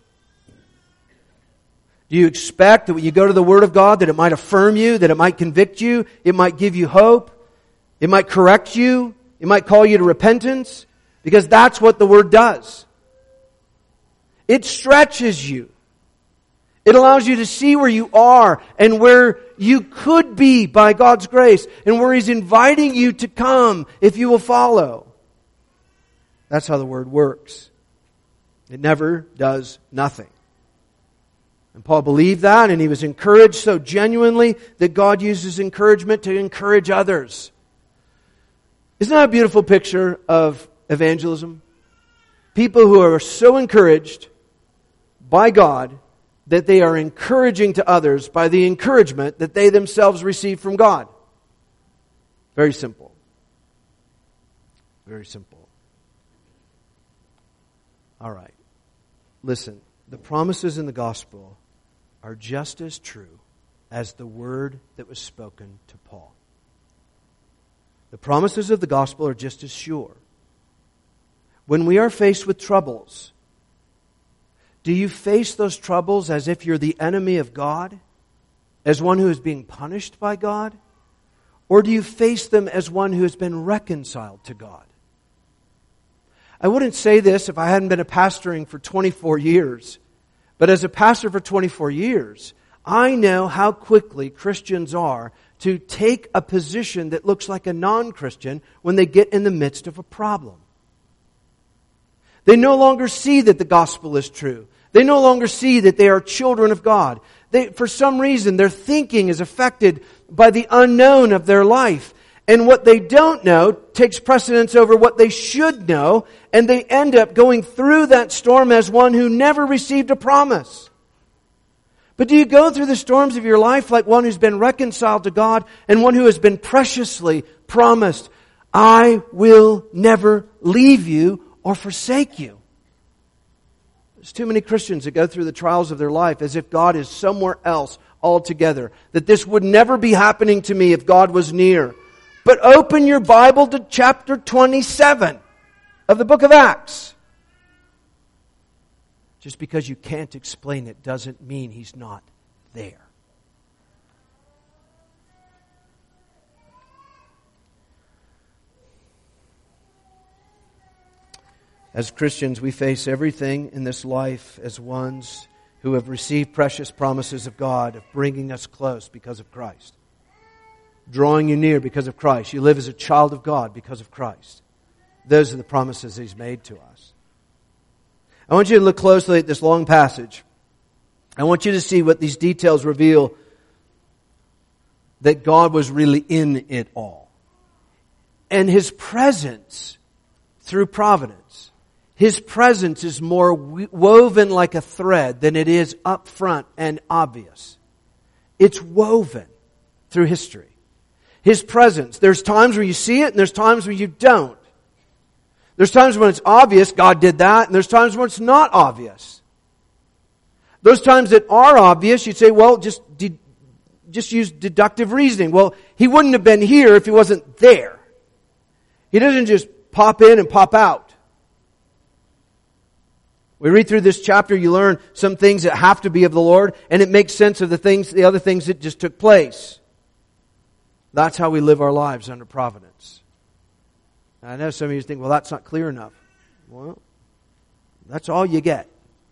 Do you expect that when you go to the Word of God that it might affirm you, that it might convict you, it might give you hope, it might correct you, it might call you to repentance? Because that's what the Word does. It stretches you. It allows you to see where you are and where you could be by God's grace and where He's inviting you to come if you will follow. That's how the Word works. It never does nothing. And Paul believed that, and he was encouraged so genuinely that God uses encouragement to encourage others. Isn't that a beautiful picture of evangelism? People who are so encouraged by God that they are encouraging to others by the encouragement that they themselves receive from God. Very simple. Very simple. All right. Listen, the promises in the gospel are just as true as the word that was spoken to Paul. The promises of the gospel are just as sure. When we are faced with troubles, do you face those troubles as if you're the enemy of God? As one who is being punished by God? Or do you face them as one who has been reconciled to God? I wouldn't say this if I hadn't been pastoring for 24 years. But as a pastor for 24 years, I know how quickly Christians are to take a position that looks like a non-Christian when they get in the midst of a problem. They no longer see that the gospel is true. They no longer see that they are children of God. For some reason, their thinking is affected by the unknown of their life. And what they don't know takes precedence over what they should know, and they end up going through that storm as one who never received a promise. But do you go through the storms of your life like one who's been reconciled to God and one who has been preciously promised, I will never leave you or forsake you? There's too many Christians that go through the trials of their life as if God is somewhere else altogether. That this would never be happening to me if God was near. But open your Bible to chapter 27 of the book of Acts. Just because you can't explain it doesn't mean He's not there. As Christians, we face everything in this life as ones who have received precious promises of God, of bringing us close because of Christ. Drawing you near because of Christ. You live as a child of God because of Christ. Those are the promises He's made to us. I want you to look closely at this long passage. I want you to see what these details reveal, that God was really in it all. And His presence through providence. His presence is more woven like a thread than it is up front and obvious. It's woven through history. His presence. There's times where you see it and there's times where you don't. There's times when it's obvious God did that, and there's times when it's not obvious. Those times that are obvious, you'd say, well, just use deductive reasoning. Well, He wouldn't have been here if He wasn't there. He doesn't just pop in and pop out. We read through this chapter, you learn some things that have to be of the Lord, and it makes sense of the other things that just took place. That's how we live our lives under providence. I know some of you think, well, that's not clear enough. Well, that's all you get.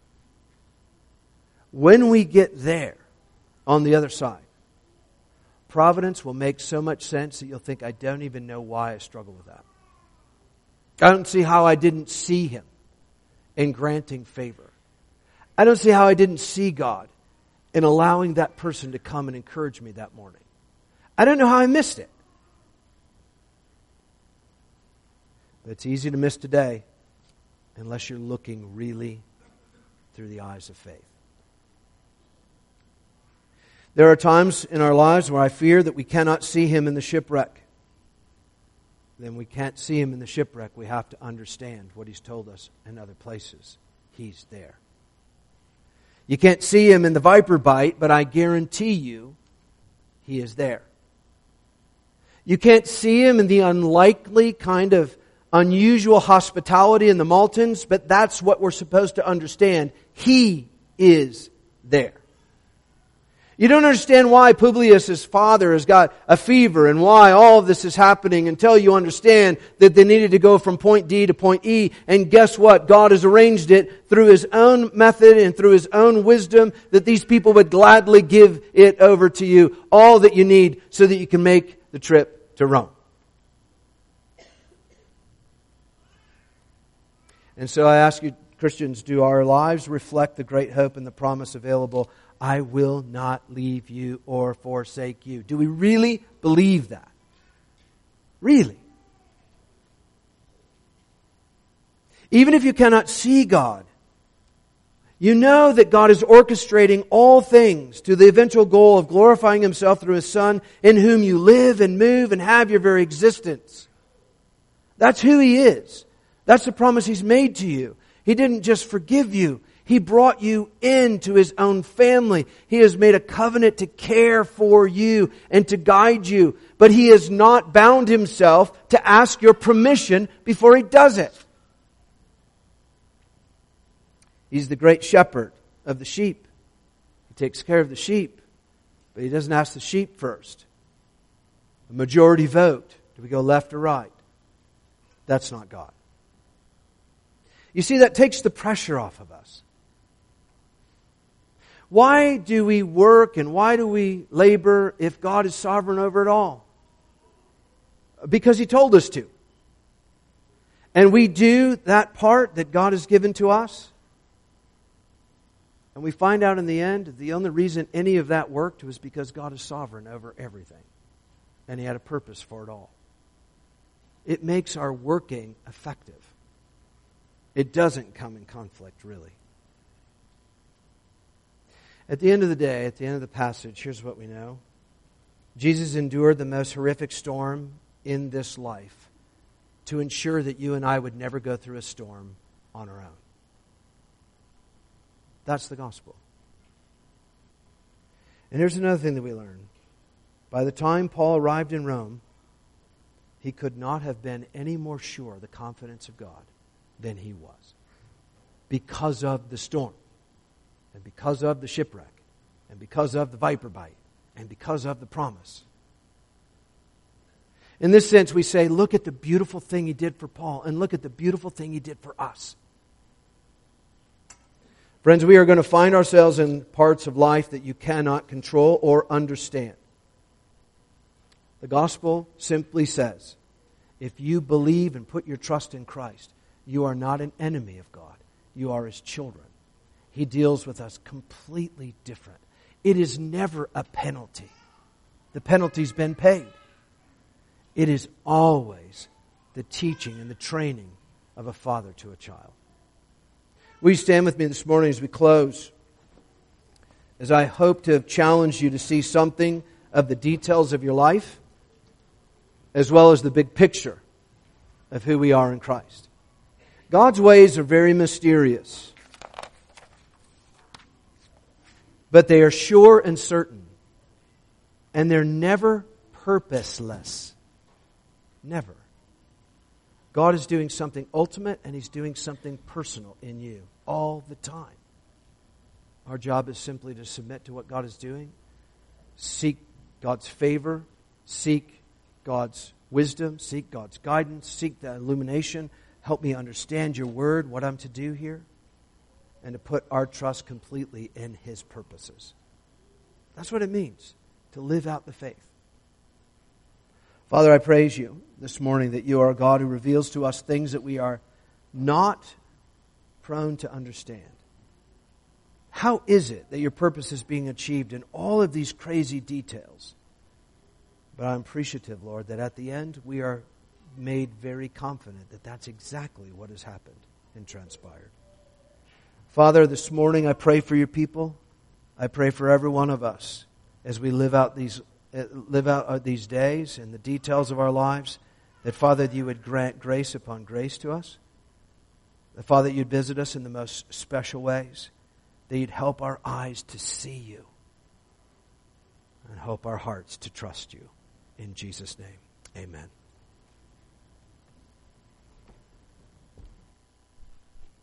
When we get there, on the other side, providence will make so much sense that you'll think, I don't even know why I struggle with that. I don't see how I didn't see Him in granting favor. I don't see how I didn't see God in allowing that person to come and encourage me that morning. I don't know how I missed it. But it's easy to miss today unless you're looking really through the eyes of faith. There are times in our lives where I fear that we cannot see Him in the shipwreck. Then we can't see Him in the shipwreck. We have to understand what He's told us in other places. He's there. You can't see Him in the viper bite, but I guarantee you He is there. You can't see Him in the unlikely kind of unusual hospitality in the Maltons, but that's what we're supposed to understand. He is there. You don't understand why Publius' father has got a fever and why all of this is happening until you understand that they needed to go from point D to point E. And guess what? God has arranged it through His own method and through His own wisdom that these people would gladly give it over to you, all that you need so that you can make the trip to Rome. And so I ask you, Christians, do our lives reflect the great hope and the promise available? I will not leave you or forsake you. Do we really believe that? Really? Even if you cannot see God, you know that God is orchestrating all things to the eventual goal of glorifying Himself through His Son, in whom you live and move and have your very existence. That's who He is. That's the promise He's made to you. He didn't just forgive you. He brought you into His own family. He has made a covenant to care for you and to guide you. But He has not bound Himself to ask your permission before He does it. He's the great shepherd of the sheep. He takes care of the sheep, but He doesn't ask the sheep first. A majority vote. Do we go left or right? That's not God. You see, that takes the pressure off of us. Why do we work and why do we labor if God is sovereign over it all? Because He told us to. And we do that part that God has given to us. And we find out in the end, the only reason any of that worked was because God is sovereign over everything. And He had a purpose for it all. It makes our working effective. It doesn't come in conflict, really. At the end of the day, at the end of the passage, here's what we know. Jesus endured the most horrific storm in this life to ensure that you and I would never go through a storm on our own. That's the gospel. And here's another thing that we learn. By the time Paul arrived in Rome, he could not have been any more sure of the confidence of God than he was. Because of the storm. And because of the shipwreck. And because of the viper bite. And because of the promise. In this sense, we say, look at the beautiful thing He did for Paul. And look at the beautiful thing He did for us. Friends, we are going to find ourselves in parts of life that you cannot control or understand. The gospel simply says, if you believe and put your trust in Christ, you are not an enemy of God. You are His children. He deals with us completely different. It is never a penalty. The penalty's been paid. It is always the teaching and the training of a father to a child. Will you stand with me this morning as we close? As I hope to have challenged you to see something of the details of your life, as well as the big picture of who we are in Christ. God's ways are very mysterious. But they are sure and certain. And they're never purposeless. Never. God is doing something ultimate and He's doing something personal in you all the time. Our job is simply to submit to what God is doing, seek God's favor, seek God's wisdom, seek God's guidance, seek the illumination. Help me understand your word, what I'm to do here, and to put our trust completely in His purposes. That's what it means to live out the faith. Father, I praise You this morning that You are a God who reveals to us things that we are not prone to understand. How is it that Your purpose is being achieved in all of these crazy details? But I'm appreciative, Lord, that at the end we are made very confident that that's exactly what has happened and transpired. Father, this morning I pray for Your people. I pray for every one of us as we live out these days and the details of our lives, that, Father, that You would grant grace upon grace to us. That, Father, that You'd visit us in the most special ways. That You'd help our eyes to see You. And help our hearts to trust You. In Jesus' name, amen.